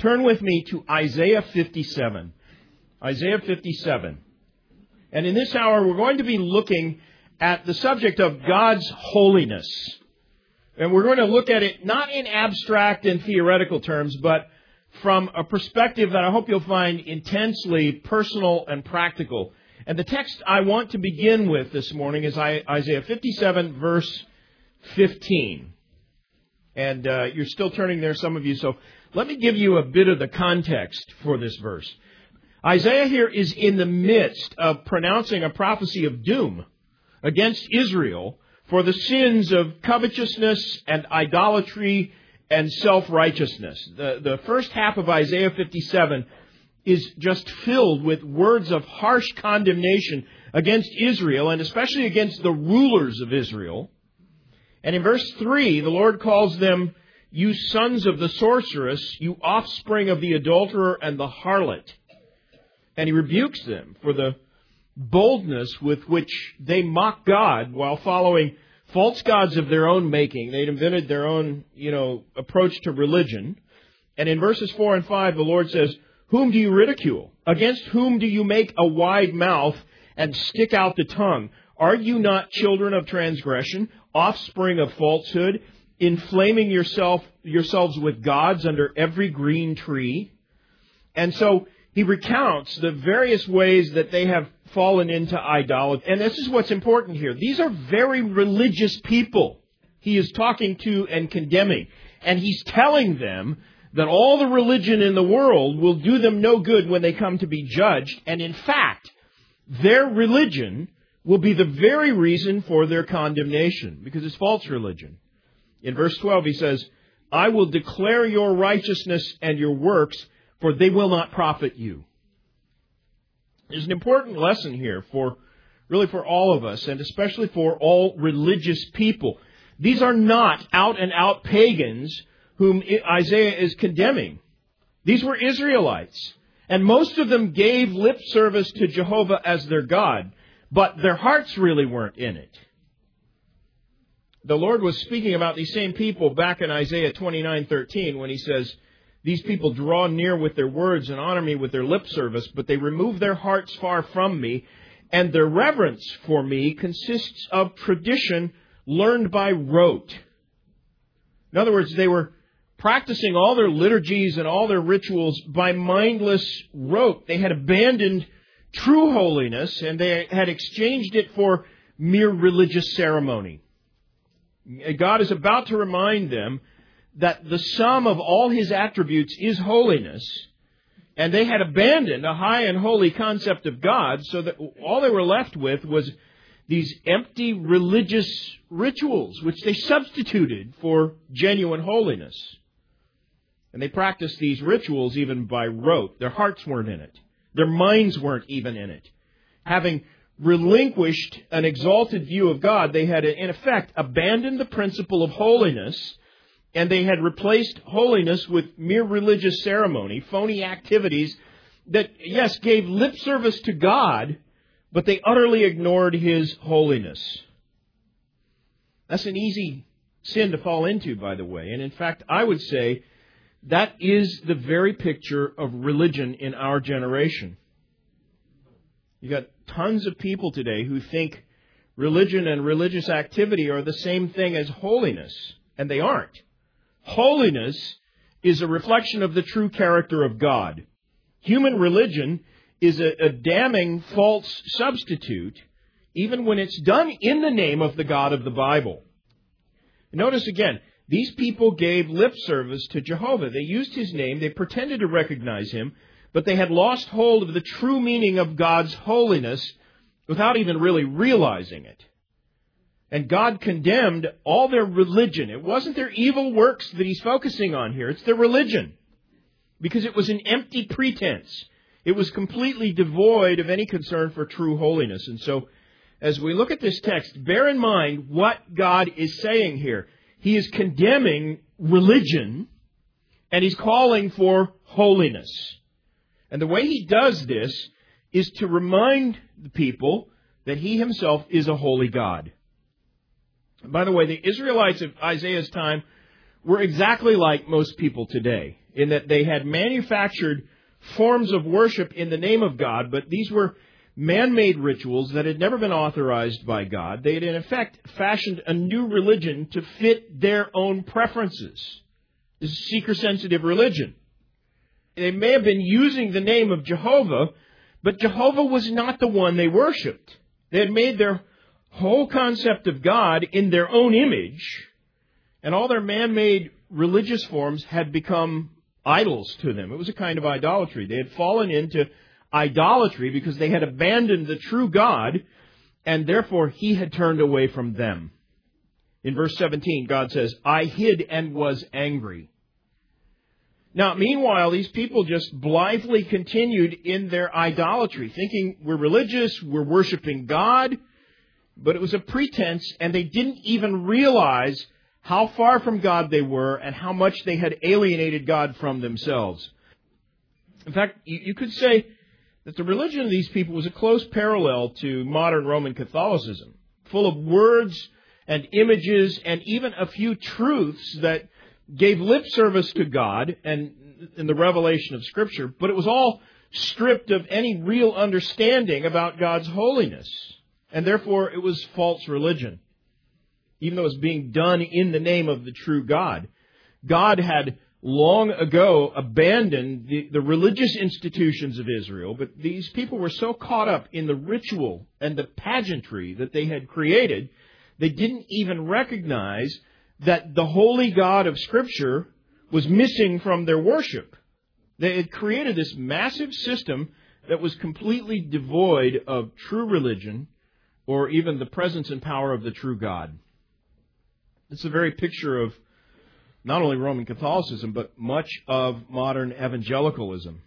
turn with me to Isaiah 57. Isaiah 57. And in this hour, we're going to be looking at the subject of God's holiness. And we're going to look at it not in abstract and theoretical terms, but from a perspective that I hope you'll find intensely personal and practical. And the text I want to begin with this morning is Isaiah 57, verse 15. And you're still turning there, some of you, so let me give you a bit of the context for this verse. Isaiah here is in the midst of pronouncing a prophecy of doom against Israel for the sins of covetousness and idolatry and self-righteousness. The first half of Isaiah 57 is just filled with words of harsh condemnation against Israel, and especially against the rulers of Israel. And in verse 3, the Lord calls them, "You sons of the sorceress, you offspring of the adulterer and the harlot." And he rebukes them for the boldness with which they mock God while following false gods of their own making. They'd invented their own, approach to religion. And in verses 4 and 5, the Lord says, "Whom do you ridicule? Against whom do you make a wide mouth and stick out the tongue? Are you not children of transgression, offspring of falsehood, inflaming yourselves with gods under every green tree?" And so he recounts the various ways that they have fallen into idolatry. And this is what's important here. These are very religious people he is talking to and condemning. And he's telling them that all the religion in the world will do them no good when they come to be judged. And in fact, their religion will be the very reason for their condemnation, because it's false religion. In verse 12, he says, "I will declare your righteousness and your works, for they will not profit you." There's an important lesson here for all of us, and especially for all religious people. These are not out-and-out pagans whom Isaiah is condemning. These were Israelites, and most of them gave lip service to Jehovah as their God, but their hearts really weren't in it. The Lord was speaking about these same people back in Isaiah 29:13 when he says, "These people draw near with their words and honor me with their lip service, but they remove their hearts far from me, and their reverence for me consists of tradition learned by rote." In other words, they were practicing all their liturgies and all their rituals by mindless rote. They had abandoned true holiness, and they had exchanged it for mere religious ceremony. God is about to remind them that the sum of all His attributes is holiness, and they had abandoned a high and holy concept of God, so that all they were left with was these empty religious rituals, which they substituted for genuine holiness. And they practiced these rituals even by rote. Their hearts weren't in it. Their minds weren't even in it. Having relinquished an exalted view of God, they had, in effect, abandoned the principle of holiness, and they had replaced holiness with mere religious ceremony, phony activities that, yes, gave lip service to God, but they utterly ignored His holiness. That's an easy sin to fall into, by the way. And in fact, I would say that is the very picture of religion in our generation. You got tons of people today who think religion and religious activity are the same thing as holiness, and they aren't. Holiness is a reflection of the true character of God. Human religion is a damning false substitute, even when it's done in the name of the God of the Bible. Notice again, these people gave lip service to Jehovah. They used His name, they pretended to recognize Him, but they had lost hold of the true meaning of God's holiness without even really realizing it. And God condemned all their religion. It wasn't their evil works that He's focusing on here. It's their religion. Because it was an empty pretense. It was completely devoid of any concern for true holiness. And so, as we look at this text, bear in mind what God is saying here. He is condemning religion, and He's calling for holiness. And the way He does this is to remind the people that He Himself is a holy God. By the way, the Israelites of Isaiah's time were exactly like most people today. in that they had manufactured forms of worship in the name of God, but these were man-made rituals that had never been authorized by God. They had, in effect, fashioned a new religion to fit their own preferences. This is seeker-sensitive religion. They may have been using the name of Jehovah, but Jehovah was not the one they worshipped. They had made their whole concept of God in their own image, and all their man-made religious forms had become idols to them. It was a kind of idolatry. They had fallen into idolatry because they had abandoned the true God, and therefore He had turned away from them. In verse 17, God says, I hid and was angry. Now, meanwhile, these people just blithely continued in their idolatry, thinking we're religious, we're worshiping God, but it was a pretense, and they didn't even realize how far from God they were and how much they had alienated God from themselves. In fact, you could say that the religion of these people was a close parallel to modern Roman Catholicism, full of words and images and even a few truths that gave lip service to God and in the revelation of Scripture, but it was all stripped of any real understanding about God's holiness, and therefore it was false religion. Even though it was being done in the name of the true God. God had long ago abandoned the religious institutions of Israel, but these people were so caught up in the ritual and the pageantry that they had created, they didn't even recognize that the holy God of Scripture was missing from their worship. They had created this massive system that was completely devoid of true religion or even the presence and power of the true God. It's the very picture of not only Roman Catholicism, but much of modern evangelicalism.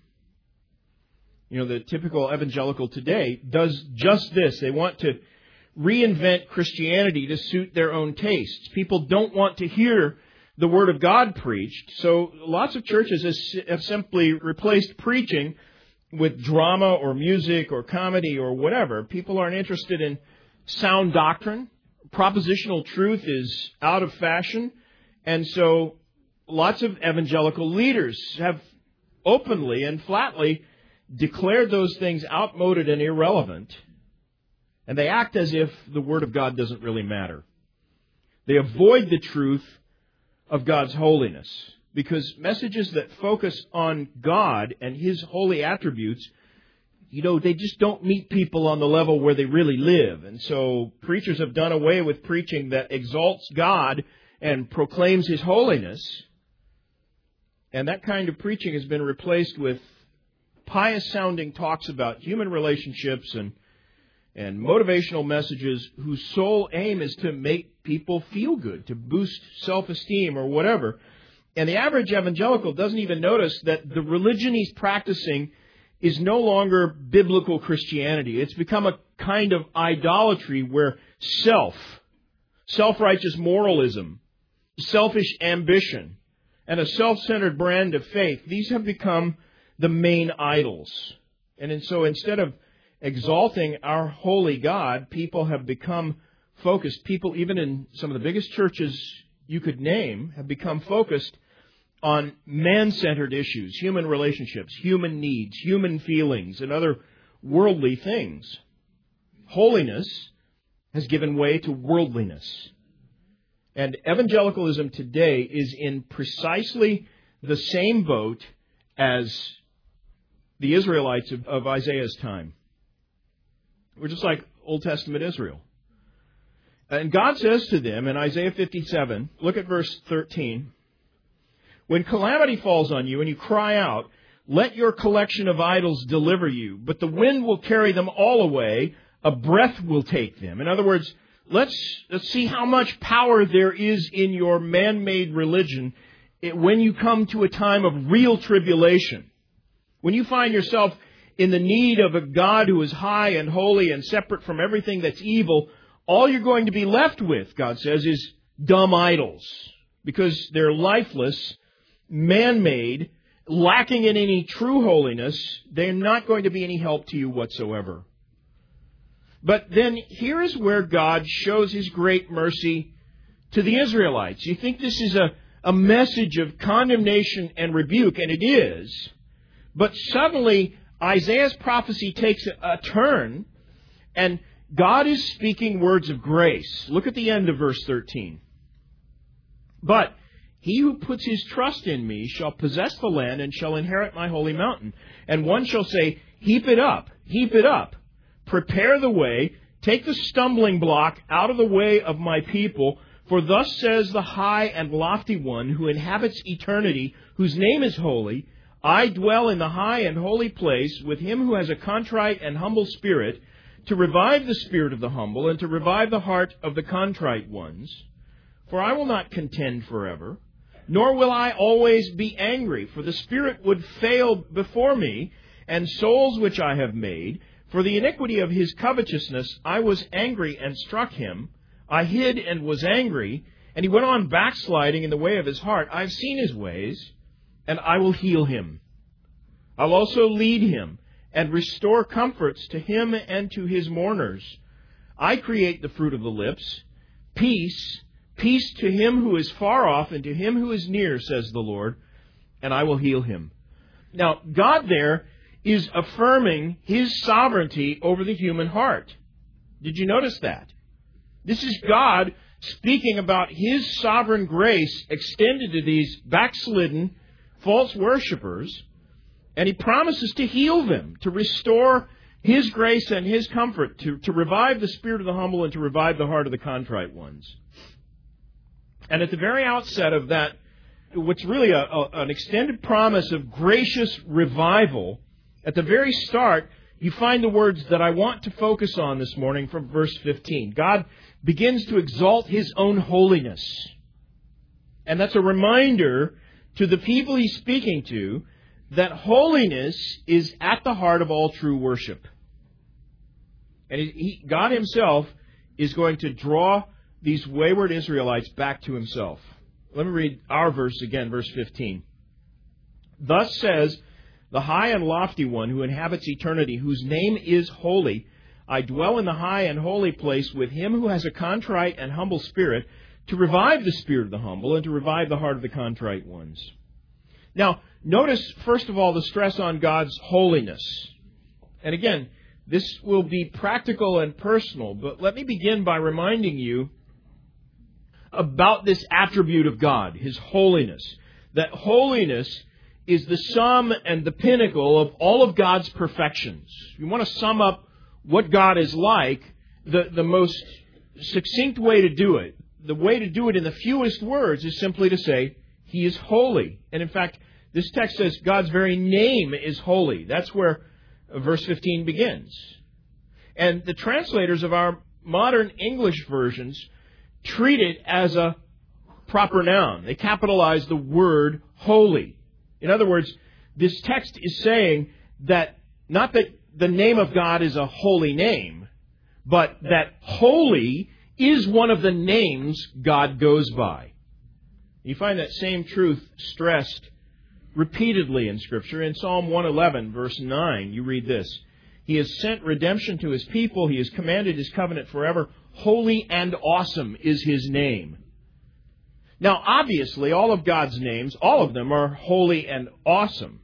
You know, the typical evangelical today does just this. They want to reinvent Christianity to suit their own tastes. People don't want to hear the Word of God preached, so lots of churches have simply replaced preaching with drama or music or comedy or whatever. People aren't interested in sound doctrine. Propositional truth is out of fashion, and so lots of evangelical leaders have openly and flatly declared those things outmoded and irrelevant, and they act as if the Word of God doesn't really matter. They avoid the truth of God's holiness, because messages that focus on God and His holy attributes, they just don't meet people on the level where they really live. And so preachers have done away with preaching that exalts God and proclaims His holiness. And that kind of preaching has been replaced with pious-sounding talks about human relationships and motivational messages whose sole aim is to make people feel good, to boost self-esteem or whatever. And the average evangelical doesn't even notice that the religion he's practicing is no longer biblical Christianity. It's become a kind of idolatry where self-righteous moralism, selfish ambition, and a self-centered brand of faith, these have become the main idols. And so instead of exalting our holy God, people have become focused. People, even in some of the biggest churches you could name, have become focused on man-centered issues, human relationships, human needs, human feelings, and other worldly things. Holiness has given way to worldliness. And evangelicalism today is in precisely the same boat as the Israelites of Isaiah's time. We're just like Old Testament Israel. And God says to them in Isaiah 57, look at verse 13, when calamity falls on you and you cry out, let your collection of idols deliver you, but the wind will carry them all away, a breath will take them. In other words, let's see how much power there is in your man-made religion when you come to a time of real tribulation. When you find yourself in the need of a God who is high and holy and separate from everything that's evil, all you're going to be left with, God says, is dumb idols, because they're lifeless, man-made, lacking in any true holiness. They're not going to be any help to you whatsoever. But then here is where God shows His great mercy to the Israelites. You think this is a message of condemnation and rebuke, and it is. But suddenly, Isaiah's prophecy takes a turn, and God is speaking words of grace. Look at the end of verse 13. But he who puts his trust in me shall possess the land and shall inherit my holy mountain. And one shall say, heap it up, prepare the way, take the stumbling block out of the way of my people. For thus says the high and lofty one who inhabits eternity, whose name is holy, I dwell in the high and holy place with him who has a contrite and humble spirit, to revive the spirit of the humble and to revive the heart of the contrite ones. For I will not contend forever, nor will I always be angry, for the spirit would fail before me, and souls which I have made. For the iniquity of his covetousness I was angry and struck him. I hid and was angry, and he went on backsliding in the way of his heart. I have seen his ways, and I will heal him. I'll also lead him and restore comforts to him and to his mourners. I create the fruit of the lips. Peace to him who is far off and to him who is near, says the Lord, and I will heal him. Now, God there is affirming his sovereignty over the human heart. Did you notice that? This is God speaking about his sovereign grace extended to these backslidden false worshipers, and he promises to heal them, to restore his grace and his comfort, to revive the spirit of the humble and to revive the heart of the contrite ones. And at the very outset of that, what's really an extended promise of gracious revival, at the very start, you find the words that I want to focus on this morning from verse 15. God begins to exalt his own holiness. And that's a reminder to the people he's speaking to that holiness is at the heart of all true worship. And God himself is going to draw these wayward Israelites back to himself. Let me read our verse again, verse 15. Thus says the high and lofty one who inhabits eternity, whose name is holy, I dwell in the high and holy place with him who has a contrite and humble spirit, to revive the spirit of the humble and to revive the heart of the contrite ones. Now, notice, first of all, the stress on God's holiness. And again, this will be practical and personal, but let me begin by reminding you about this attribute of God, his holiness. That holiness is the sum and the pinnacle of all of God's perfections. If you want to sum up what God is like, the most succinct way to do it, the way to do it in the fewest words, is simply to say, he is holy. And in fact, this text says God's very name is holy. That's where verse 15 begins. And the translators of our modern English versions treat it as a proper noun. They capitalize the word holy. In other words, this text is saying that not that the name of God is a holy name, but that holy is one of the names God goes by. You find that same truth stressed repeatedly in Scripture. In Psalm 111, verse 9, you read this: He has sent redemption to his people. He has commanded his covenant forever. Holy and awesome is his name. Now, obviously, all of God's names, all of them are holy and awesome.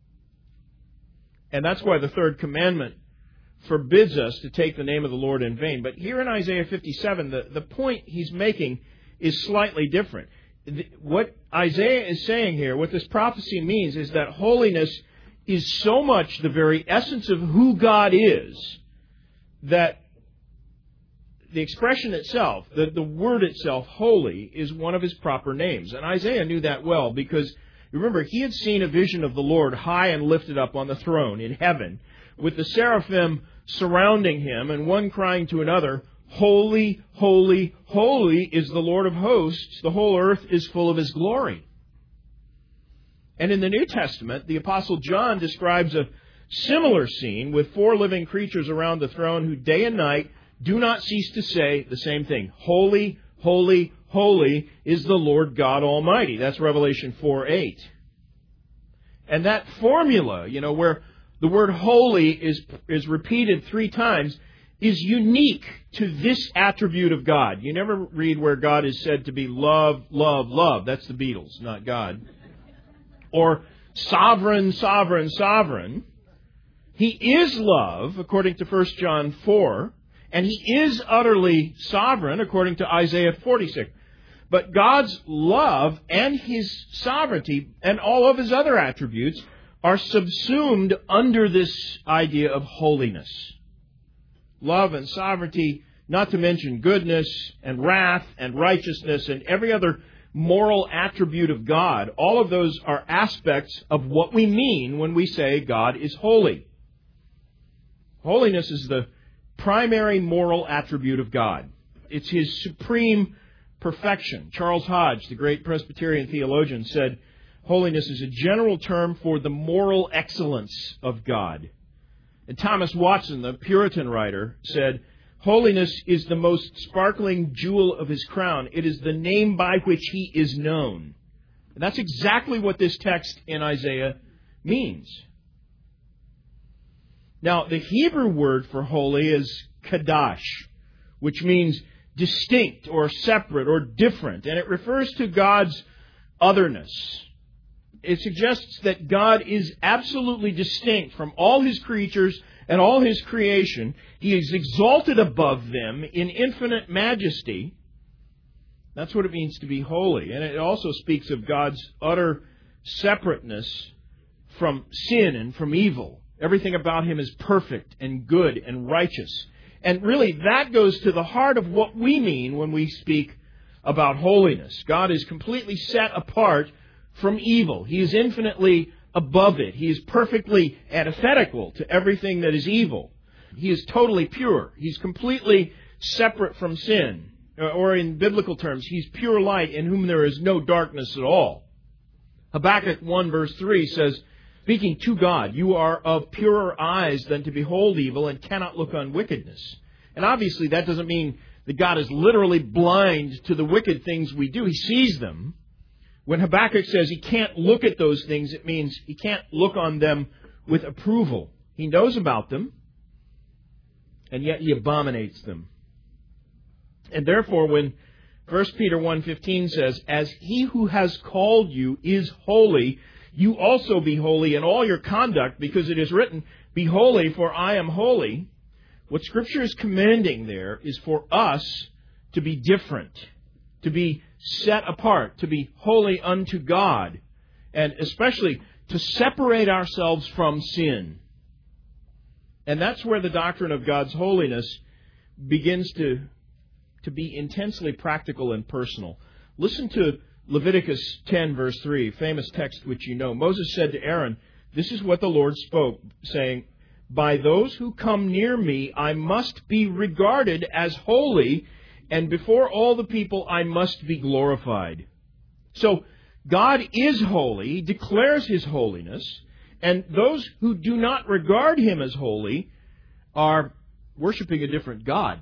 And that's why the third commandment forbids us to take the name of the Lord in vain. But here in Isaiah 57, the point he's making is slightly different. What Isaiah is saying here, what this prophecy means, is that holiness is so much the very essence of who God is, that the expression itself, the word itself, holy, is one of his proper names. And Isaiah knew that well because, remember, he had seen a vision of the Lord high and lifted up on the throne in heaven, with the seraphim surrounding him, and one crying to another, Holy, holy, holy is the Lord of hosts. The whole earth is full of his glory. And in the New Testament, the Apostle John describes a similar scene with four living creatures around the throne who day and night do not cease to say the same thing. Holy, holy, holy is the Lord God Almighty. That's Revelation 4:8. And that formula, where the word holy is repeated 3 times, is unique to this attribute of God. You never read where God is said to be love, love, love. That's the Beatles, not God. Or sovereign, sovereign, sovereign. He is love, according to 1 John 4, and He is utterly sovereign, according to Isaiah 46. But God's love and His sovereignty and all of His other attributes are subsumed under this idea of holiness. Love and sovereignty, not to mention goodness and wrath and righteousness and every other moral attribute of God. All of those are aspects of what we mean when we say God is holy. Holiness is the primary moral attribute of God. It's His supreme perfection. Charles Hodge, the great Presbyterian theologian, said, holiness is a general term for the moral excellence of God. And Thomas Watson, the Puritan writer, said, holiness is the most sparkling jewel of His crown. It is the name by which He is known. And that's exactly what this text in Isaiah means. Now, the Hebrew word for holy is kadash, which means distinct or separate or different, and it refers to God's otherness. It suggests that God is absolutely distinct from all His creatures and all His creation. He is exalted above them in infinite majesty. That's what it means to be holy. And it also speaks of God's utter separateness from sin and from evil. Everything about Him is perfect and good and righteous. And really, that goes to the heart of what we mean when we speak about holiness. God is completely set apart from evil. He is infinitely above it. He is perfectly antithetical to everything that is evil. He is totally pure. He's completely separate from sin. Or in biblical terms, He's pure light in whom there is no darkness at all. Habakkuk 1 verse 3 says, speaking to God, you are of purer eyes than to behold evil and cannot look on wickedness. And obviously that doesn't mean that God is literally blind to the wicked things we do. He sees them. When Habakkuk says He can't look at those things, it means He can't look on them with approval. He knows about them, and yet He abominates them. And therefore, when 1 Peter 1:15 says, as He who has called you is holy, you also be holy in all your conduct, because it is written, be holy, for I am holy. What Scripture is commanding there is for us to be different, to be set apart, to be holy unto God, and especially to separate ourselves from sin. And that's where the doctrine of God's holiness begins to be intensely practical and personal. Listen to Leviticus 10, verse 3, famous text which you know. Moses said to Aaron, this is what the Lord spoke, saying, by those who come near me I must be regarded as holy, and before all the people I must be glorified. So God is holy, He declares His holiness, and those who do not regard Him as holy are worshiping a different God.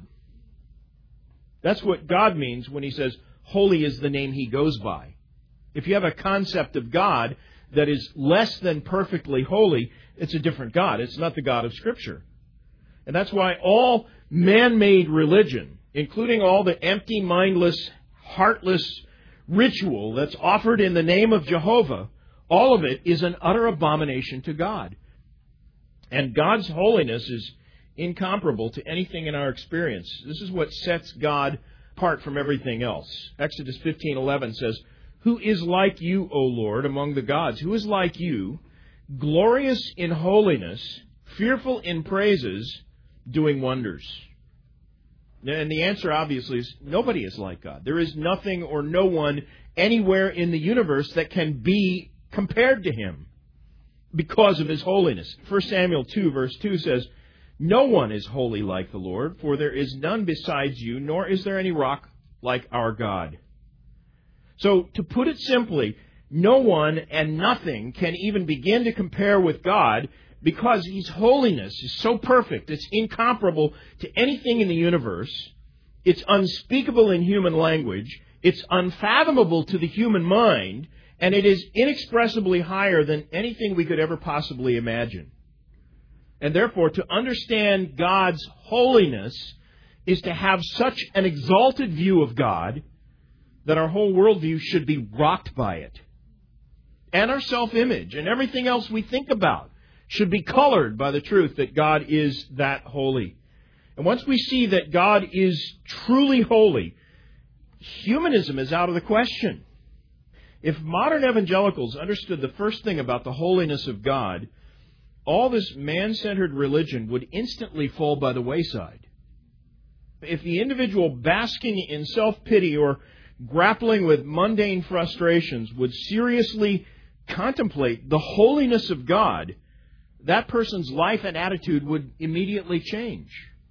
That's what God means when He says, holy is the name He goes by. If you have a concept of God that is less than perfectly holy, it's a different God. It's not the God of Scripture. And that's why all man-made religion, including all the empty, mindless, heartless ritual that's offered in the name of Jehovah, all of it is an utter abomination to God. And God's holiness is incomparable to anything in our experience. This is what sets God apart from everything else. Exodus 15:11 says, who is like you, O Lord, among the gods? Who is like you, glorious in holiness, fearful in praises, doing wonders? And the answer, obviously, is nobody is like God. There is nothing or no one anywhere in the universe that can be compared to Him because of His holiness. 1 Samuel 2, verse 2 says, no one is holy like the Lord, for there is none besides you, nor is there any rock like our God. So, to put it simply, no one and nothing can even begin to compare with God, because His holiness is so perfect, it's incomparable to anything in the universe, it's unspeakable in human language, it's unfathomable to the human mind, and it is inexpressibly higher than anything we could ever possibly imagine. And therefore, to understand God's holiness is to have such an exalted view of God that our whole worldview should be rocked by it. And our self-image and everything else we think about should be colored by the truth that God is that holy. And once we see that God is truly holy, humanism is out of the question. If modern evangelicals understood the first thing about the holiness of God, all this man-centered religion would instantly fall by the wayside. If the individual basking in self-pity or grappling with mundane frustrations would seriously contemplate the holiness of God, that person's life and attitude would immediately change.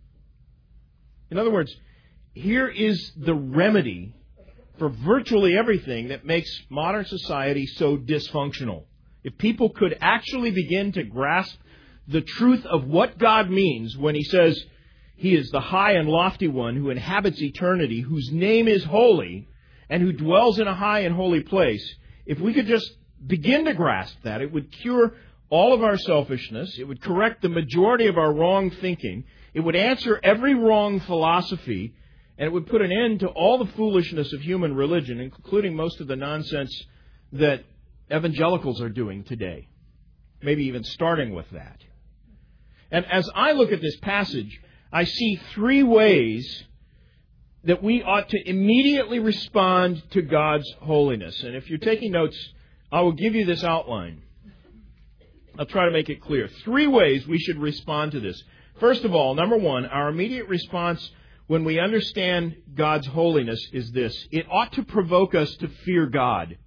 In other words, here is the remedy for virtually everything that makes modern society so dysfunctional. If people could actually begin to grasp the truth of what God means when He says He is the high and lofty one who inhabits eternity, whose name is holy, and who dwells in a high and holy place, if we could just begin to grasp that, it would cure all of our selfishness, it would correct the majority of our wrong thinking, it would answer every wrong philosophy, and it would put an end to all the foolishness of human religion, including most of the nonsense that evangelicals are doing today. Maybe even starting with that. And as I look at this passage, I see three ways that we ought to immediately respond to God's holiness. And if you're taking notes, I will give you this outline. I'll try to make it clear. Three ways we should respond to this. First of all, number one, our immediate response when we understand God's holiness is this. It ought to provoke us to fear God.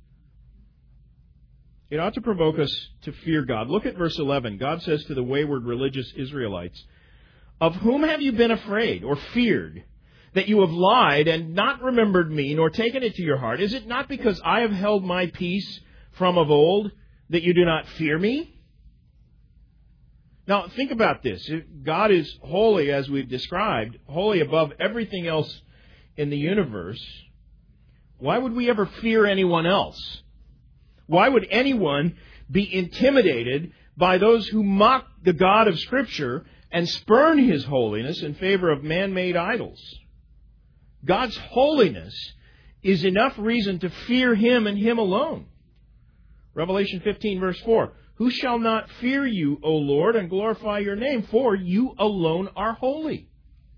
It ought to provoke us to fear God. Look at verse 11. God says to the wayward religious Israelites, "Of whom have you been afraid or feared, that you have lied and not remembered me, nor taken it to your heart? Is it not because I have held my peace from of old, that you do not fear me?" Now, think about this. God is holy, as we've described, holy above everything else in the universe. Why would we ever fear anyone else? Why would anyone be intimidated by those who mock the God of Scripture and spurn His holiness in favor of man-made idols? God's holiness is enough reason to fear Him and Him alone. Revelation 15, verse 4. "Who shall not fear you, O Lord, and glorify your name? For you alone are holy."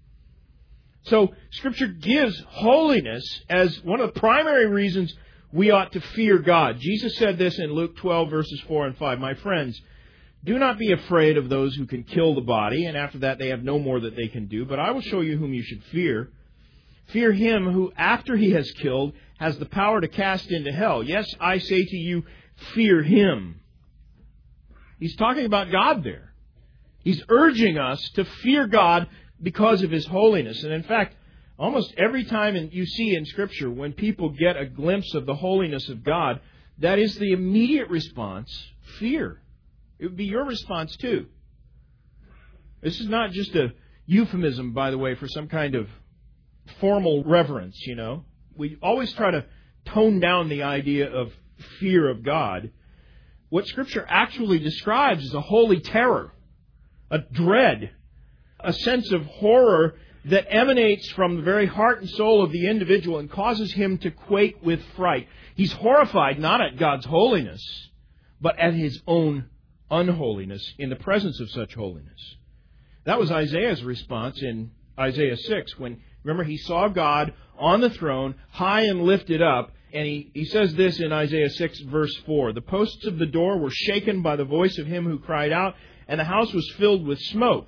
So, Scripture gives holiness as one of the primary reasons we ought to fear God. Jesus said this in Luke 12, verses 4 and 5. "My friends, do not be afraid of those who can kill the body, and after that they have no more that they can do, but I will show you whom you should fear. Fear Him who, after He has killed, has the power to cast into hell. Yes, I say to you, fear Him." He's talking about God there. He's urging us to fear God because of His holiness. And in fact, almost every time you see in Scripture when people get a glimpse of the holiness of God, that is the immediate response, fear. It would be your response too. This is not just a euphemism, by the way, for some kind of formal reverence, you know. We always try to tone down the idea of fear of God. What Scripture actually describes is a holy terror, a dread, a sense of horror that emanates from the very heart and soul of the individual and causes him to quake with fright. He's horrified not at God's holiness, but at his own unholiness in the presence of such holiness. That was Isaiah's response in Isaiah 6 when, remember, he saw God on the throne, high and lifted up. And he says this in Isaiah 6, verse 4. "The posts of the door were shaken by the voice of him who cried out, and the house was filled with smoke."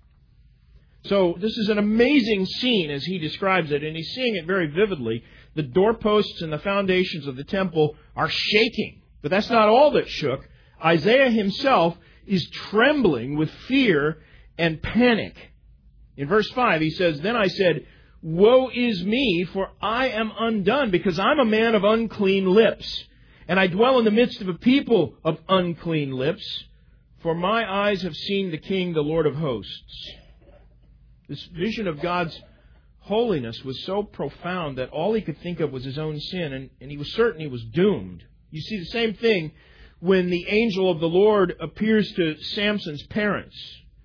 So this is an amazing scene as he describes it, and he's seeing it very vividly. The doorposts and the foundations of the temple are shaking. But that's not all that shook. Isaiah himself is trembling with fear and panic. In verse 5, he says, "Then I said, Woe is me, for I am undone, because I'm a man of unclean lips, and I dwell in the midst of a people of unclean lips, for my eyes have seen the King, the Lord of hosts." This vision of God's holiness was so profound that all he could think of was his own sin, and he was certain he was doomed. You see the same thing when the angel of the Lord appears to Samson's parents.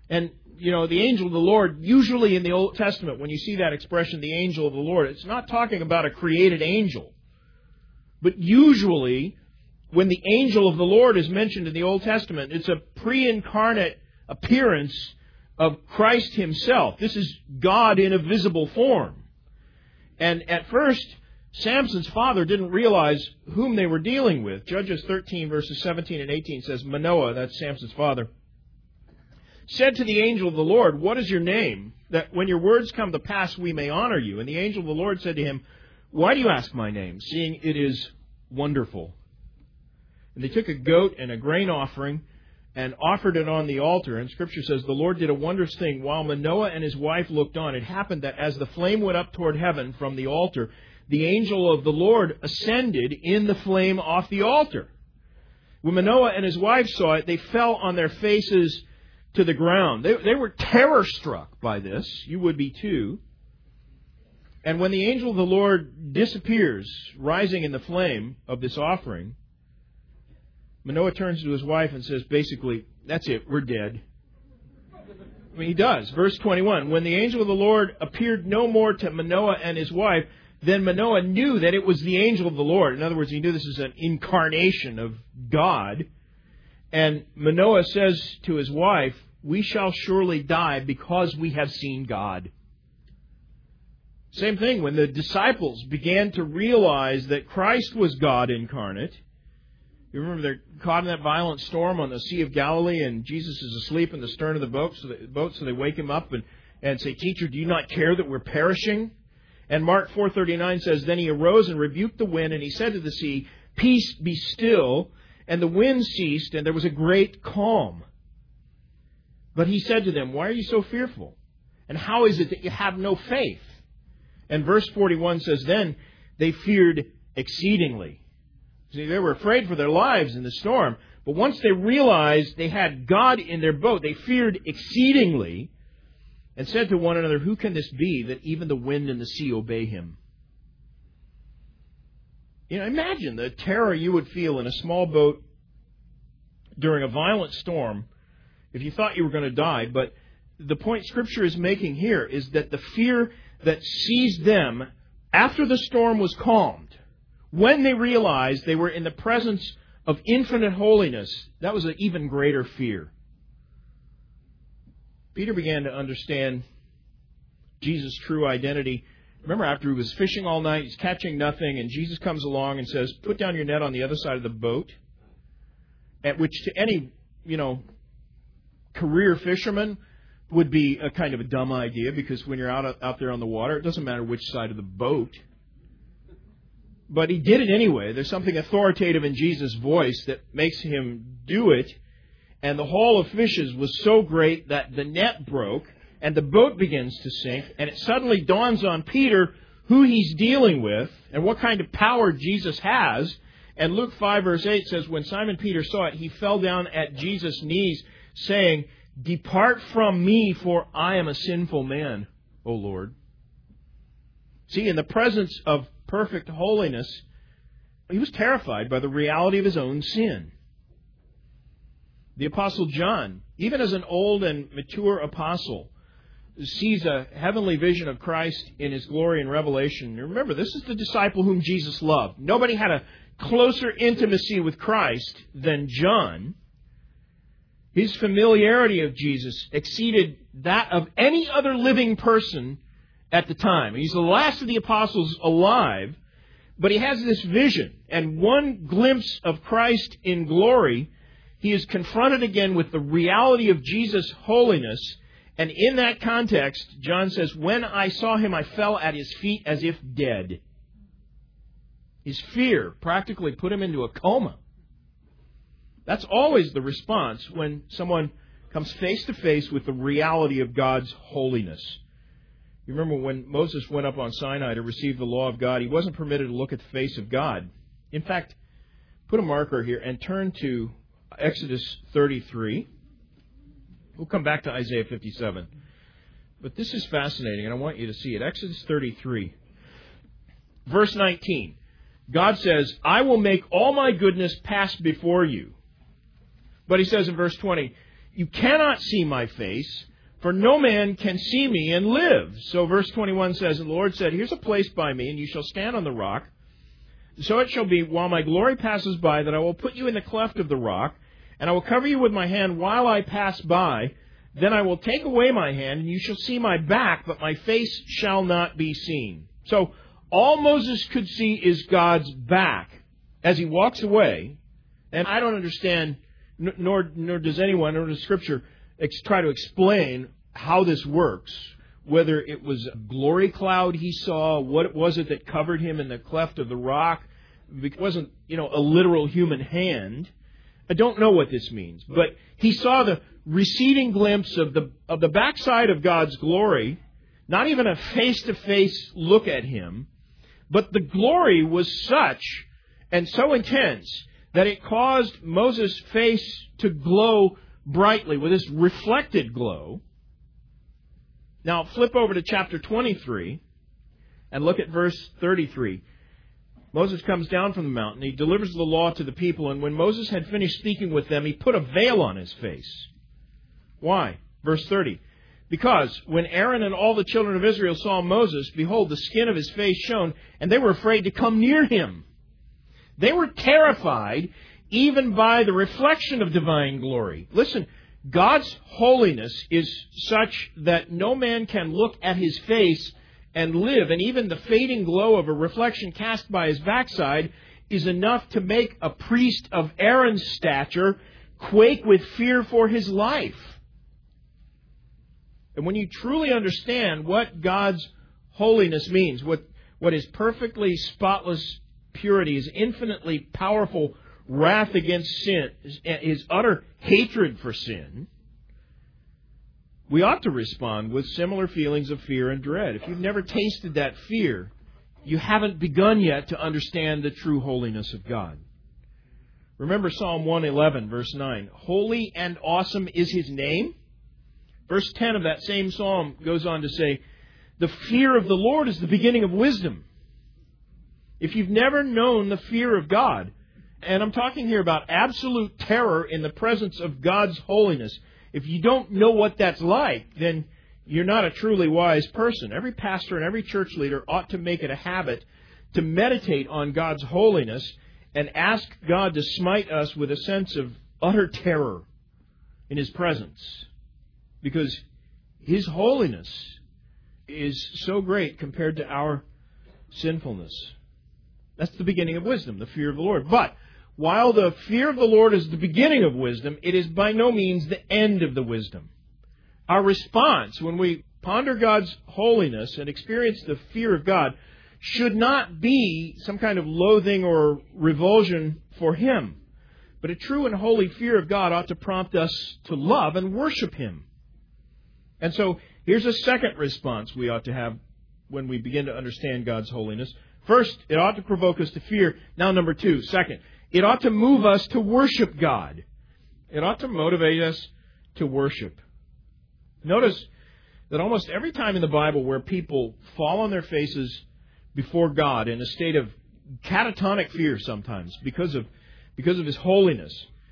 And, the angel of the Lord, usually in the Old Testament, when you see that expression, the angel of the Lord, it's not talking about a created angel. But usually, when the angel of the Lord is mentioned in the Old Testament, it's a pre-incarnate appearance of Christ Himself. This is God in a visible form. And at first, Samson's father didn't realize whom they were dealing with. Judges 13, verses 17 and 18 says, Manoah, that's Samson's father, said to the angel of the Lord, "What is your name? That when your words come to pass, we may honor you." And the angel of the Lord said to him, "Why do you ask my name, seeing it is wonderful?" And they took a goat and a grain offering and offered it on the altar. And Scripture says, the Lord did a wondrous thing. While Manoah and his wife looked on, it happened that as the flame went up toward heaven from the altar, the angel of the Lord ascended in the flame off the altar. When Manoah and his wife saw it, they fell on their faces to the ground. They were terror-struck by this. You would be too. And when the angel of the Lord disappears, rising in the flame of this offering, Manoah turns to his wife and says, basically, that's it, we're dead. I mean, he does. Verse 21, when the angel of the Lord appeared no more to Manoah and his wife, then Manoah knew that it was the angel of the Lord. In other words, he knew this is an incarnation of God. And Manoah says to his wife, "We shall surely die because we have seen God." Same thing when the disciples began to realize that Christ was God incarnate. You remember they're caught in that violent storm on the Sea of Galilee, and Jesus is asleep in the stern of the boat, so they wake him up and say, "Teacher, do you not care that we're perishing?" And Mark 4:39 says, "Then he arose and rebuked the wind, and he said to the sea, 'Peace, be still.' And the wind ceased, and there was a great calm. But he said to them, 'Why are you so fearful? And how is it that you have no faith?' And verse 41 says, then they feared exceedingly." See, they were afraid for their lives in the storm. But once they realized they had God in their boat, they feared exceedingly and said to one another, "Who can this be that even the wind and the sea obey him?" Imagine the terror you would feel in a small boat during a violent storm if you thought you were going to die. But the point Scripture is making here is that the fear that seized them after the storm was calmed, when they realized they were in the presence of infinite holiness, that was an even greater fear. Peter began to understand Jesus' true identity. Remember, after he was fishing all night, he's catching nothing, and Jesus comes along and says, "Put down your net on the other side of the boat," at which to any, career fisherman would be a kind of a dumb idea, because when you're out there on the water, it doesn't matter which side of the boat. But he did it anyway. There's something authoritative in Jesus' voice that makes him do it. And the haul of fishes was so great that the net broke, and the boat begins to sink, and it suddenly dawns on Peter who he's dealing with and what kind of power Jesus has. And Luke 5, verse 8 says, when Simon Peter saw it, he fell down at Jesus' knees, saying, "Depart from me, for I am a sinful man, O Lord." See, in the presence of perfect holiness, he was terrified by the reality of his own sin. The Apostle John, even as an old and mature apostle, sees a heavenly vision of Christ in His glory and revelation. Remember, this is the disciple whom Jesus loved. Nobody had a closer intimacy with Christ than John. His familiarity of Jesus exceeded that of any other living person at the time. He's the last of the apostles alive, but he has this vision. And one glimpse of Christ in glory, he is confronted again with the reality of Jesus' holiness. And in that context, John says, when I saw him, I fell at his feet as if dead. His fear practically put him into a coma. That's always the response when someone comes face to face with the reality of God's holiness. You remember when Moses went up on Sinai to receive the law of God, he wasn't permitted to look at the face of God. In fact, put a marker here and turn to Exodus 33. We'll come back to Isaiah 57. But this is fascinating, and I want you to see it. Exodus 33, verse 19. God says, I will make all my goodness pass before you. But he says in verse 20, You cannot see my face, for no man can see me and live. So verse 21 says, and the Lord said, here's a place by me, and you shall stand on the rock. So it shall be, while my glory passes by, that I will put you in the cleft of the rock, and I will cover you with my hand while I pass by. Then I will take away my hand, and you shall see my back, but my face shall not be seen. So all Moses could see is God's back as he walks away. And I don't understand, nor does anyone, nor does Scripture try to explain how this works. Whether it was a glory cloud he saw, what was it that covered him in the cleft of the rock? It wasn't, a literal human hand. I don't know what this means, but he saw the receding glimpse of the backside of God's glory, not even a face-to-face look at him, but the glory was such and so intense that it caused Moses' face to glow brightly with this reflected glow. Now flip over to chapter 23 and look at verse 33. Moses comes down from the mountain. He delivers the law to the people, and when Moses had finished speaking with them, he put a veil on his face. Why? Verse 30. Because when Aaron and all the children of Israel saw Moses, behold, the skin of his face shone, and they were afraid to come near him. They were terrified even by the reflection of divine glory. Listen, God's holiness is such that no man can look at his face and live, and even the fading glow of a reflection cast by his backside is enough to make a priest of Aaron's stature quake with fear for his life. And when you truly understand what God's holiness means, what his perfectly spotless purity, his infinitely powerful wrath against sin, his utter hatred for sin, we ought to respond with similar feelings of fear and dread. If you've never tasted that fear, you haven't begun yet to understand the true holiness of God. Remember Psalm 111, verse 9. Holy and awesome is his name. Verse 10 of that same psalm goes on to say, the fear of the Lord is the beginning of wisdom. If you've never known the fear of God, and I'm talking here about absolute terror in the presence of God's holiness, if you don't know what that's like, then you're not a truly wise person. Every pastor and every church leader ought to make it a habit to meditate on God's holiness and ask God to smite us with a sense of utter terror in his presence. Because his holiness is so great compared to our sinfulness. That's the beginning of wisdom, the fear of the Lord. But while the fear of the Lord is the beginning of wisdom, it is by no means the end of the wisdom. Our response when we ponder God's holiness and experience the fear of God should not be some kind of loathing or revulsion for him. But a true and holy fear of God ought to prompt us to love and worship him. And so here's a second response we ought to have when we begin to understand God's holiness. First, it ought to provoke us to fear. Now, number two, second, it ought to move us to worship God. It ought to motivate us to worship. Notice that almost every time in the Bible where people fall on their faces before God in a state of catatonic fear sometimes because of his holiness,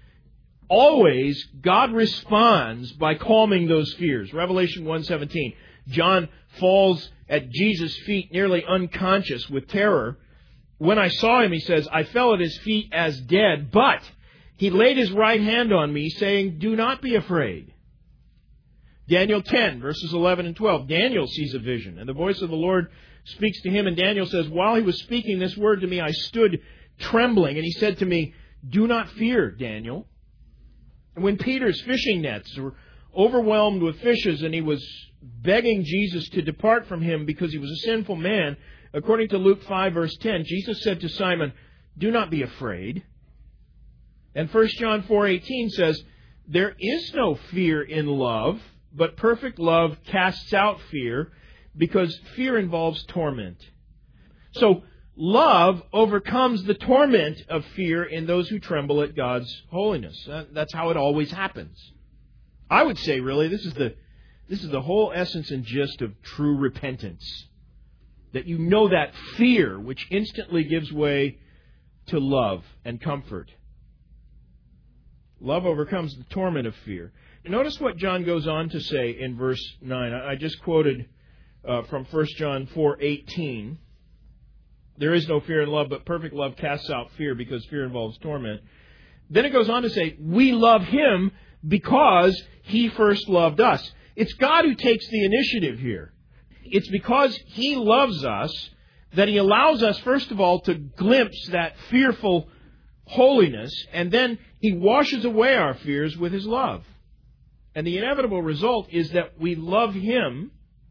always God responds by calming those fears. Revelation 1:17. John falls at Jesus' feet nearly unconscious with terror. When I saw him, he says, I fell at his feet as dead, but he laid his right hand on me, saying, do not be afraid. Daniel 10, verses 11 and 12. Daniel sees a vision, and the voice of the Lord speaks to him, and Daniel says, while he was speaking this word to me, I stood trembling, and he said to me, do not fear, Daniel. And when Peter's fishing nets were overwhelmed with fishes, and he was begging Jesus to depart from him because he was a sinful man, according to Luke 5, verse 10, Jesus said to Simon, do not be afraid. And 1 John 4:18 says, there is no fear in love, but perfect love casts out fear, because fear involves torment. So love overcomes the torment of fear in those who tremble at God's holiness. That's how it always happens. I would say, really, this is the whole essence and gist of true repentance. That you know that fear which instantly gives way to love and comfort. Love overcomes the torment of fear. Notice what John goes on to say in verse 9. I just quoted from 1 John 4:18. There is no fear in love, but perfect love casts out fear, because fear involves torment. Then it goes on to say, we love Him because He first loved us. It's God who takes the initiative here. It's because He loves us that He allows us, first of all, to glimpse that fearful holiness, and then He washes away our fears with His love. And the inevitable result is that we love Him.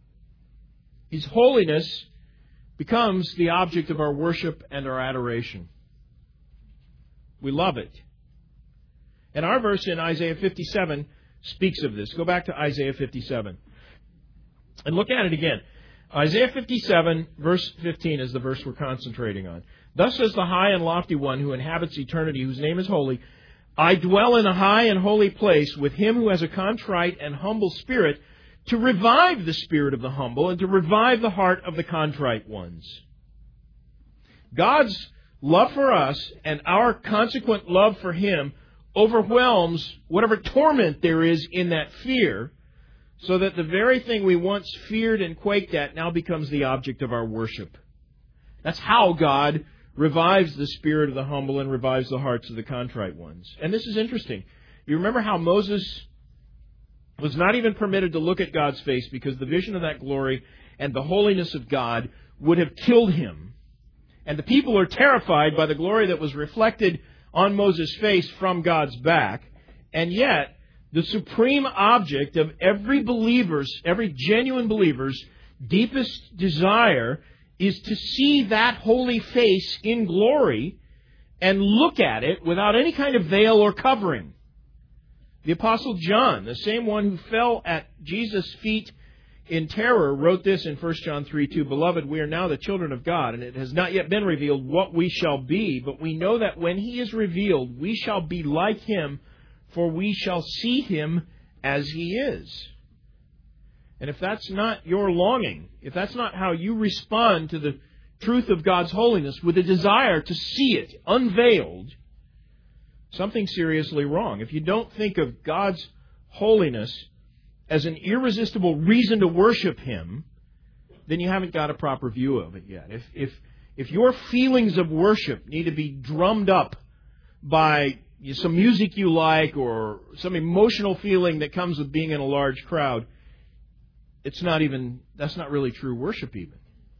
His holiness becomes the object of our worship and our adoration. We love it. And our verse in Isaiah 57 speaks of this. Go back to Isaiah 57 and look at it again. Isaiah 57, verse 15 is the verse we're concentrating on. Thus says the high and lofty one who inhabits eternity, whose name is holy, I dwell in a high and holy place with him who has a contrite and humble spirit, to revive the spirit of the humble and to revive the heart of the contrite ones. God's love for us and our consequent love for Him overwhelms whatever torment there is in that fear, so that the very thing we once feared and quaked at now becomes the object of our worship. That's how God revives the spirit of the humble and revives the hearts of the contrite ones. And this is interesting. You remember how Moses was not even permitted to look at God's face because the vision of that glory and the holiness of God would have killed him. And the people are terrified by the glory that was reflected on Moses' face from God's back. And yet, the supreme object of every genuine believer's deepest desire is to see that holy face in glory and look at it without any kind of veil or covering. The Apostle John, the same one who fell at Jesus' feet in terror, wrote this in 1 John 3:2, Beloved, we are now the children of God, and it has not yet been revealed what we shall be, but we know that when He is revealed, we shall be like Him, for we shall see Him as He is. And if that's not your longing, if that's not how you respond to the truth of God's holiness with a desire to see it unveiled, something's seriously wrong. If you don't think of God's holiness as an irresistible reason to worship Him, then you haven't got a proper view of it yet. If your feelings of worship need to be drummed up by some music you like or some emotional feeling that comes with being in a large crowd, that's not really true worship even.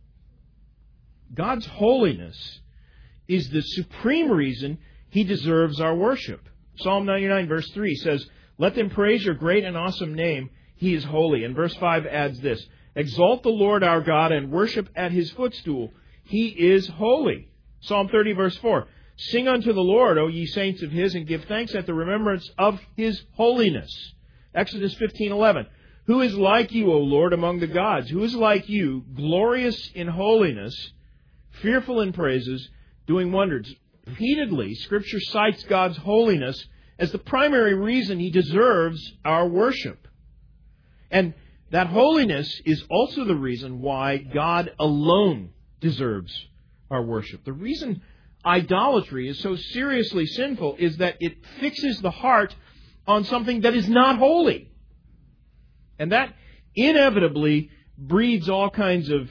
God's holiness is the supreme reason He deserves our worship. Psalm 99 verse 3 says, Let them praise your great and awesome name. He is holy. And verse 5 adds this, Exalt the Lord our God and worship at His footstool. He is holy. Psalm 30 verse 4, Sing unto the Lord, O ye saints of His, and give thanks at the remembrance of His holiness. Exodus 15:11, Who is like you, O Lord, among the gods? Who is like you, glorious in holiness, fearful in praises, doing wonders? Repeatedly, Scripture cites God's holiness as the primary reason He deserves our worship. And that holiness is also the reason why God alone deserves our worship. The reason idolatry is so seriously sinful is that it fixes the heart on something that is not holy. And that inevitably breeds all kinds of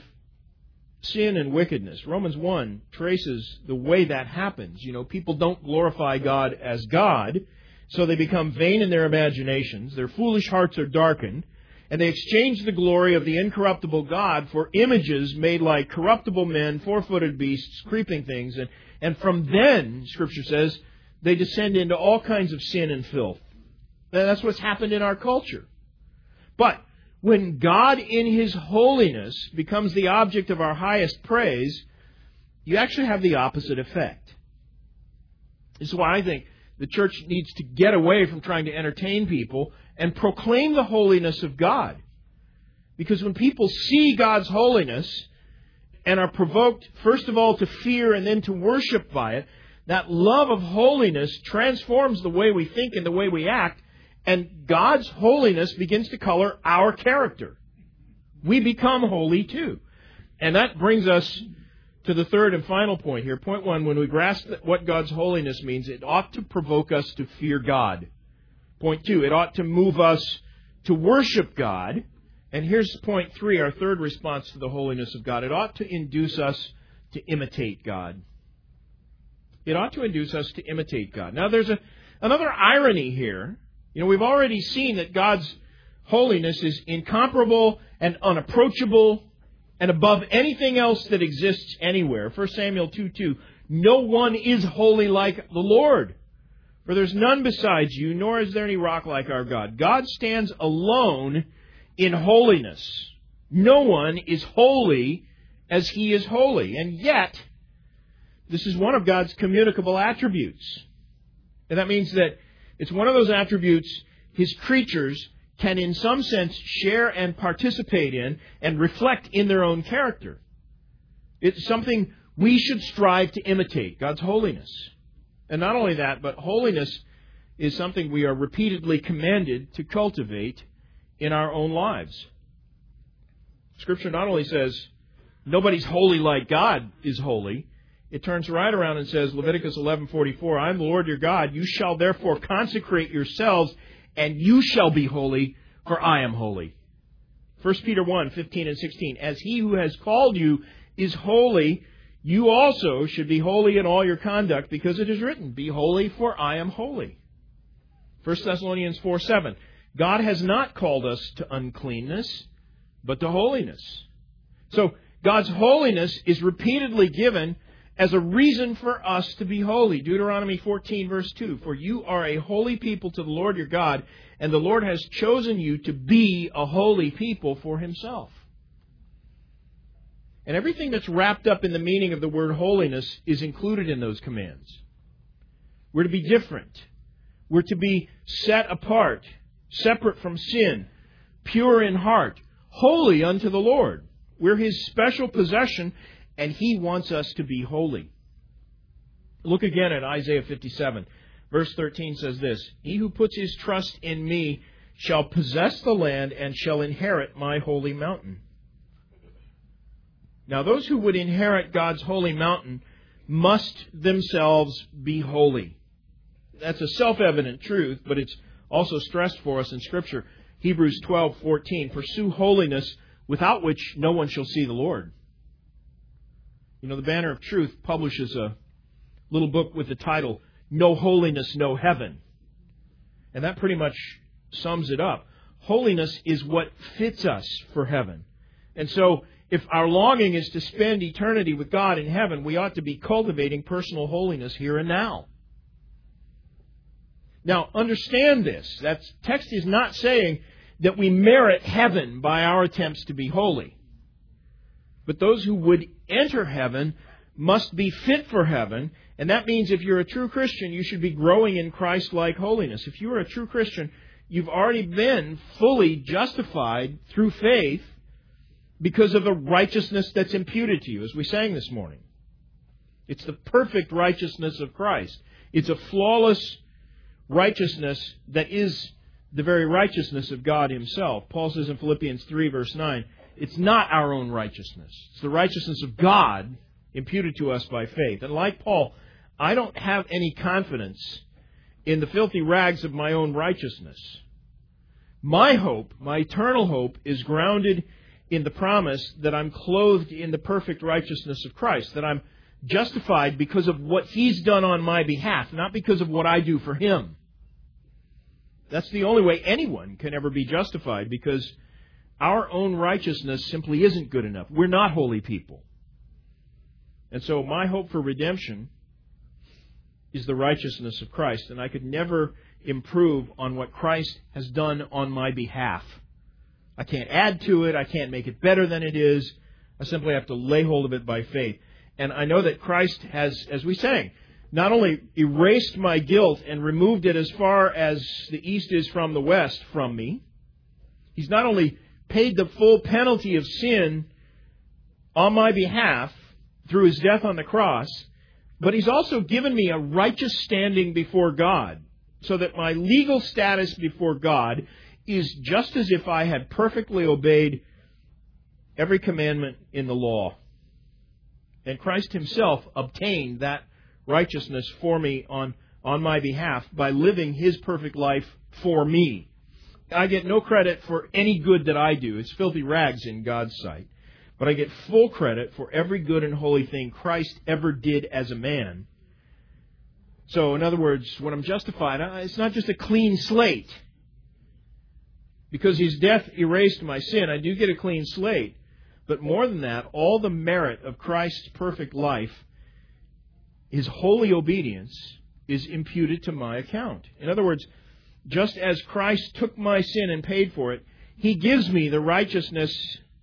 sin and wickedness. Romans 1 traces the way that happens. People don't glorify God as God, so they become vain in their imaginations. Their foolish hearts are darkened, and they exchange the glory of the incorruptible God for images made like corruptible men, four-footed beasts, creeping things. And from then, Scripture says, they descend into all kinds of sin and filth. That's what's happened in our culture. But when God in His holiness becomes the object of our highest praise, you actually have the opposite effect. This is why I think the church needs to get away from trying to entertain people and proclaim the holiness of God. Because when people see God's holiness and are provoked, first of all, to fear and then to worship by it, that love of holiness transforms the way we think and the way we act, and God's holiness begins to color our character. We become holy too. And that brings us to the third and final point here. Point one, when we grasp what God's holiness means, it ought to provoke us to fear God. Point two, it ought to move us to worship God. And here's point three, our third response to the holiness of God. It ought to induce us to imitate God. It ought to induce us to imitate God. Now, there's another irony here. We've already seen that God's holiness is incomparable and unapproachable and above anything else that exists anywhere. 1 Samuel 2:2, no one is holy like the Lord, for there's none besides you, nor is there any rock like our God. God stands alone in holiness. No one is holy as He is holy. And yet, this is one of God's communicable attributes. And that means that it's one of those attributes His creatures can in some sense share and participate in and reflect in their own character. It's something we should strive to imitate, God's holiness. And not only that, but holiness is something we are repeatedly commanded to cultivate in our own lives. Scripture not only says nobody's holy like God is holy, it turns right around and says, Leviticus 11:44, I am the Lord your God, you shall therefore consecrate yourselves, and you shall be holy, for I am holy. 1 Peter 1:15 and 16, as He who has called you is holy, you also should be holy in all your conduct, because it is written, be holy, for I am holy. 1 Thessalonians 4:7, God has not called us to uncleanness, but to holiness. So, God's holiness is repeatedly given as a reason for us to be holy. Deuteronomy 14, verse 2, for you are a holy people to the Lord your God, and the Lord has chosen you to be a holy people for Himself. And everything that's wrapped up in the meaning of the word holiness is included in those commands. We're to be different. We're to be set apart, separate from sin, pure in heart, holy unto the Lord. We're His special possession, and He wants us to be holy. Look again at Isaiah 57. Verse 13 says this, he who puts his trust in me shall possess the land and shall inherit my holy mountain. Now, those who would inherit God's holy mountain must themselves be holy. That's a self-evident truth, but it's also stressed for us in Scripture. Hebrews 12:14, pursue holiness, without which no one shall see the Lord. The Banner of Truth publishes a little book with the title, No Holiness, No Heaven. And that pretty much sums it up. Holiness is what fits us for heaven. And so, if our longing is to spend eternity with God in heaven, we ought to be cultivating personal holiness here and now. Now, understand this. That text is not saying that we merit heaven by our attempts to be holy. But those who would enter heaven must be fit for heaven, and that means if you're a true Christian, you should be growing in Christ-like holiness. If you are a true Christian, you've already been fully justified through faith because of the righteousness that's imputed to you, as we sang this morning. It's the perfect righteousness of Christ. It's a flawless righteousness that is the very righteousness of God Himself. Paul says in Philippians 3, verse 9, it's not our own righteousness. It's the righteousness of God imputed to us by faith. And like Paul, I don't have any confidence in the filthy rags of my own righteousness. My hope, my eternal hope, is grounded in the promise that I'm clothed in the perfect righteousness of Christ, that I'm justified because of what He's done on my behalf, not because of what I do for Him. That's the only way anyone can ever be justified, because our own righteousness simply isn't good enough. We're not holy people. And so my hope for redemption is the righteousness of Christ, and I could never improve on what Christ has done on my behalf. I can't add to it. I can't make it better than it is. I simply have to lay hold of it by faith. And I know that Christ has, as we sang, not only erased my guilt and removed it as far as the east is from the west from me, He's not only paid the full penalty of sin on my behalf through His death on the cross, but He's also given me a righteous standing before God, so that my legal status before God is just as if I had perfectly obeyed every commandment in the law. And Christ Himself obtained that righteousness for me on my behalf by living His perfect life for me. I get no credit for any good that I do. It's filthy rags in God's sight. But I get full credit for every good and holy thing Christ ever did as a man. So, in other words, when I'm justified, it's not just a clean slate. Because His death erased my sin, I do get a clean slate. But more than that, all the merit of Christ's perfect life, His holy obedience, is imputed to my account. In other words, just as Christ took my sin and paid for it, He gives me the righteousness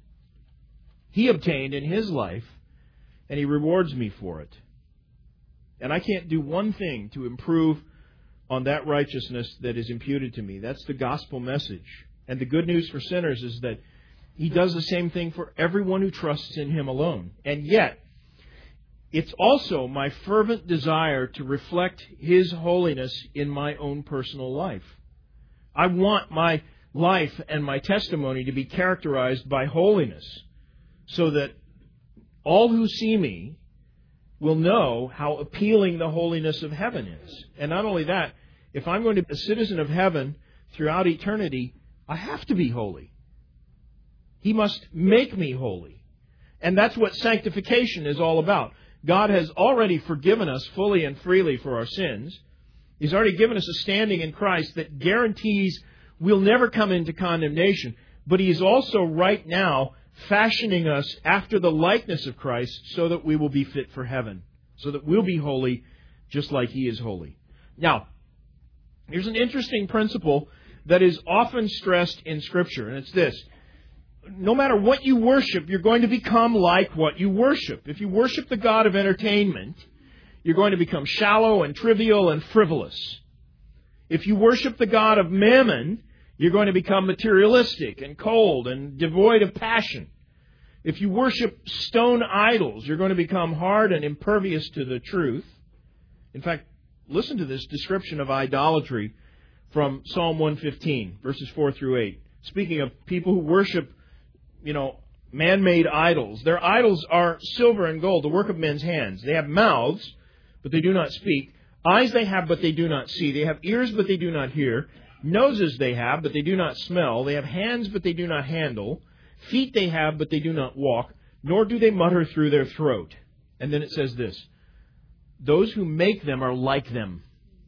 He obtained in His life, and He rewards me for it. And I can't do one thing to improve on that righteousness that is imputed to me. That's the gospel message. And the good news for sinners is that He does the same thing for everyone who trusts in Him alone. And yet, it's also my fervent desire to reflect His holiness in my own personal life. I want my life and my testimony to be characterized by holiness, so that all who see me will know how appealing the holiness of heaven is. And not only that, if I'm going to be a citizen of heaven throughout eternity, I have to be holy. He must make me holy. And that's what sanctification is all about. God has already forgiven us fully and freely for our sins. He's already given us a standing in Christ that guarantees we'll never come into condemnation. But He's also right now fashioning us after the likeness of Christ so that we will be fit for heaven, so that we'll be holy just like He is holy. Now, here's an interesting principle that is often stressed in Scripture, and it's this. No matter what you worship, you're going to become like what you worship. If you worship the God of entertainment, you're going to become shallow and trivial and frivolous. If you worship the God of mammon, you're going to become materialistic and cold and devoid of passion. If you worship stone idols, you're going to become hard and impervious to the truth. In fact, listen to this description of idolatry from Psalm 115, verses 4 through 8. Speaking of people who worship, man-made idols. Their idols are silver and gold, the work of men's hands. They have mouths, but they do not speak. Eyes they have, but they do not see. They have ears, but they do not hear. Noses they have, but they do not smell. They have hands, but they do not handle. Feet they have, but they do not walk. Nor do they mutter through their throat. And then it says this. Those who make them are like them.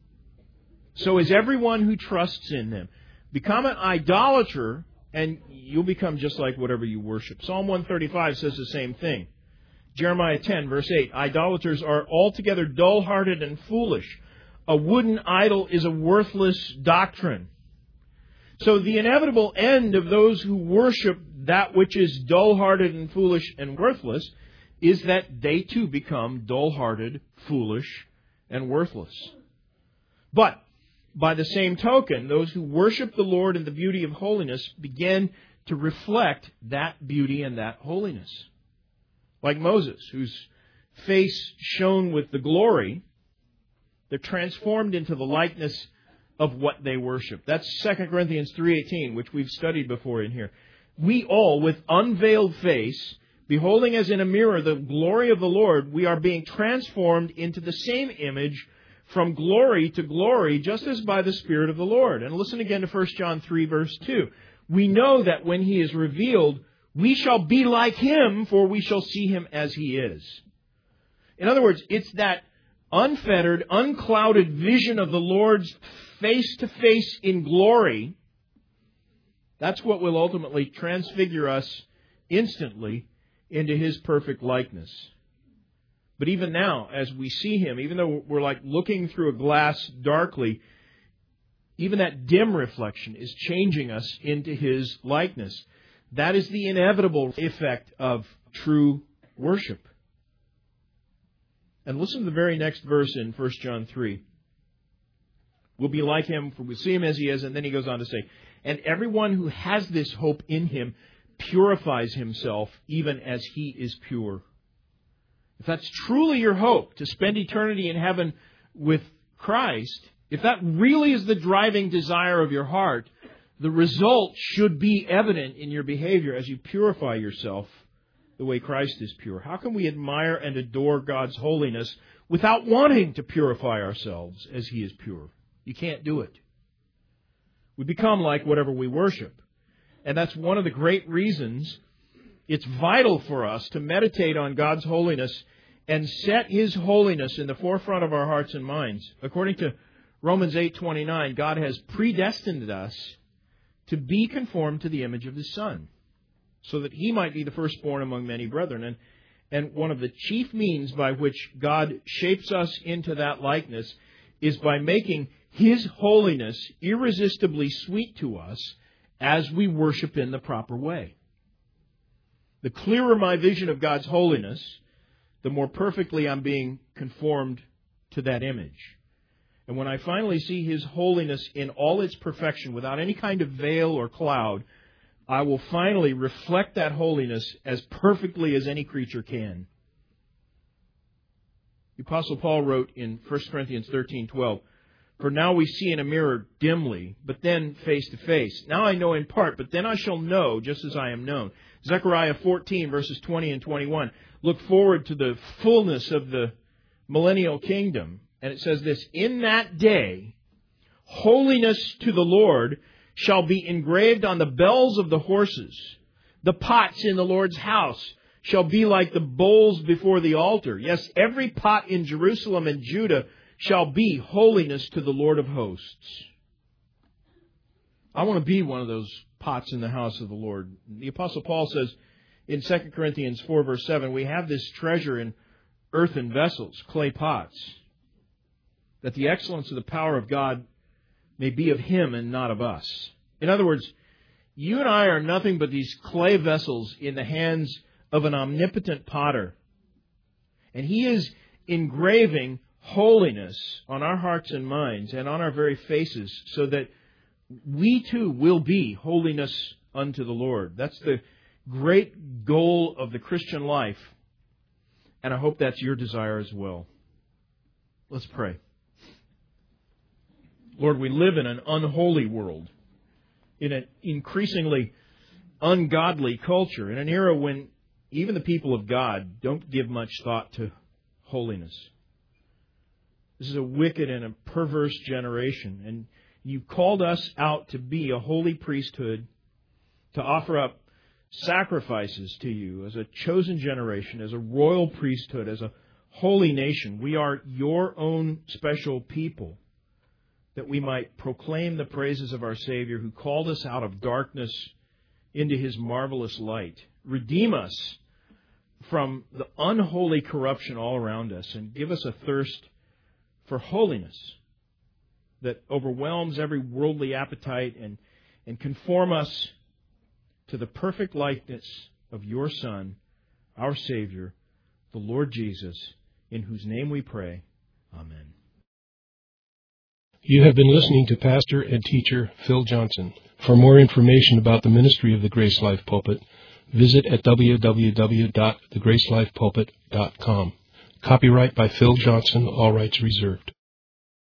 So is everyone who trusts in them. Become an idolater, and you'll become just like whatever you worship. Psalm 135 says the same thing. Jeremiah 10, verse 8. Idolaters are altogether dull-hearted and foolish. A wooden idol is a worthless doctrine. So the inevitable end of those who worship that which is dull-hearted and foolish and worthless is that they too become dull-hearted, foolish, and worthless. But by the same token, those who worship the Lord in the beauty of holiness begin to reflect that beauty and that holiness. Like Moses, whose face shone with the glory, they're transformed into the likeness of what they worship. That's 2 Corinthians 3:18, which we've studied before in here. We all, with unveiled face, beholding as in a mirror the glory of the Lord, we are being transformed into the same image from glory to glory, just as by the Spirit of the Lord. And listen again to 1 John 3, verse 2. We know that when He is revealed, we shall be like Him, for we shall see Him as He is. In other words, it's that unfettered, unclouded vision of the Lord's face-to-face in glory. That's what will ultimately transfigure us instantly into His perfect likeness. But even now, as we see Him, even though we're like looking through a glass darkly, even that dim reflection is changing us into His likeness. That is the inevitable effect of true worship. And listen to the very next verse in 1 John 3. We'll be like Him, for we see Him as He is. And then he goes on to say, and everyone who has this hope in Him purifies himself even as He is pure. If that's truly your hope, to spend eternity in heaven with Christ, if that really is the driving desire of your heart, the result should be evident in your behavior as you purify yourself the way Christ is pure? How can we admire and adore God's holiness without wanting to purify ourselves as He is pure? You can't do it. We become like whatever we worship. And that's one of the great reasons it's vital for us to meditate on God's holiness and set His holiness in the forefront of our hearts and minds. According to Romans 8:29, God has predestined us to be conformed to the image of His Son, so that He might be the firstborn among many brethren. And one of the chief means by which God shapes us into that likeness is by making His holiness irresistibly sweet to us as we worship in the proper way. The clearer my vision of God's holiness, the more perfectly I'm being conformed to that image. And when I finally see His holiness in all its perfection, without any kind of veil or cloud, I will finally reflect that holiness as perfectly as any creature can. The Apostle Paul wrote in 1 Corinthians 13:12, "For now we see in a mirror dimly, but then face to face. Now I know in part, but then I shall know just as I am known." Zechariah 14, verses 20 and 21. Look forward to the fullness of the millennial kingdom. And it says this, "In that day, holiness to the Lord shall be engraved on the bells of the horses. The pots in the Lord's house shall be like the bowls before the altar. Yes, every pot in Jerusalem and Judah shall be holiness to the Lord of hosts." I want to be one of those pots in the house of the Lord. The Apostle Paul says in 2 Corinthians 4, verse 7, we have this treasure in earthen vessels, clay pots, that the excellence of the power of God may be of Him and not of us. In other words, you and I are nothing but these clay vessels in the hands of an omnipotent potter. And He is engraving holiness on our hearts and minds and on our very faces so that we too will be holiness unto the Lord. That's the great goal of the Christian life. And I hope that's your desire as well. Let's pray. Lord, we live in an unholy world, in an increasingly ungodly culture, in an era when even the people of God don't give much thought to holiness. This is a wicked and a perverse generation, and You called us out to be a holy priesthood, to offer up sacrifices to You as a chosen generation, as a royal priesthood, as a holy nation. We are Your own special people, that we might proclaim the praises of our Savior, who called us out of darkness into His marvelous light. Redeem us from the unholy corruption all around us, and give us a thirst for holiness that overwhelms every worldly appetite, and conform us to the perfect likeness of Your Son, our Savior, the Lord Jesus, in whose name we pray. Amen. You have been listening to Pastor and Teacher Phil Johnson. For more information about the ministry of the Grace Life Pulpit, visit at www.thegracelifepulpit.com. Copyright by Phil Johnson, all rights reserved.